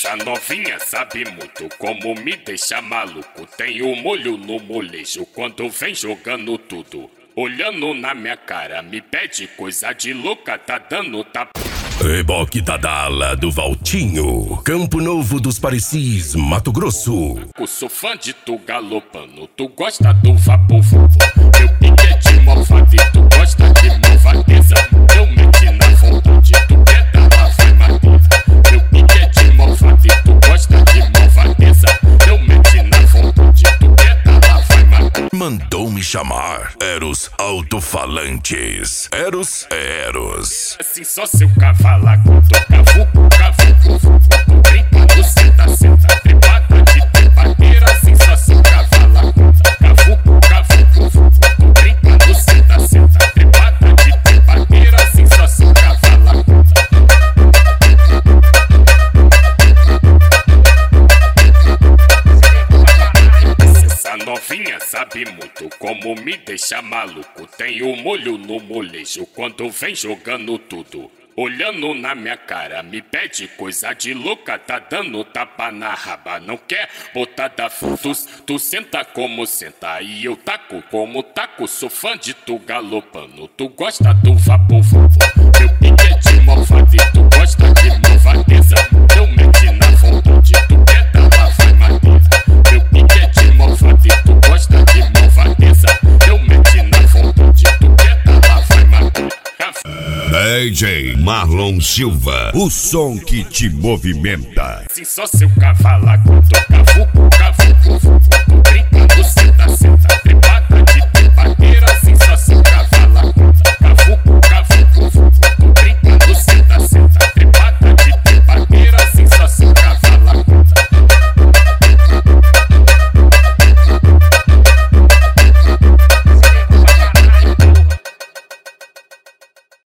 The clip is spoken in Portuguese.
Essa novinha sabe muito como me deixa maluco. Tem o molho no molejo quando vem jogando tudo. Olhando na minha cara, me pede coisa de louca, tá dando tapa. Reboque da Dala do Valtinho, Campo Novo dos Parecis, Mato Grosso. Eu sou fã de tu galopando, tu gosta do vapor. Meu pique é de malvado e tu gosta de malvadeza. Eu meti na vontade, tu quer dar lá, vai madeira. Meu pique é de malvado e tu gosta de malvadeza. Eu meti na vontade, tu quer dar lá, vai madeira. Mandou me chamar Eros Alto-Falantes. Eros é Eros. Assim só seu cavalaco, tô cavuco, cavuco. Brincando, senta, senta, trepada de trepadeira. Assim só seu cavalaco, cavuco, cavuco. Brincando, senta, senta, trepada de trepadeira. Assim só seu cavalaco. Essa novinha sabe muito como me deixa maluco. Tem o molho no molejo quando vem jogando tudo. Olhando na minha cara, me pede coisa de louca. Tá dando tapa na raba, não quer botar da frutos. Tu senta como senta e eu taco como taco. Sou fã de tu galopando, tu gosta do vapor. Meu pique é de malvado e tu gosta de malvadeza. Eu meti na vontade, tu quer dar lá, vai madeira. Meu pique é de malvado e tu gosta de malvadeza. Eu meti na vontade, tu quer dar lá, vai madeira. DJ Marlon Silva, o som que te movimenta. Assim só seu cavalaco, tô cavuco, cavuco. Brincando, senta, senta.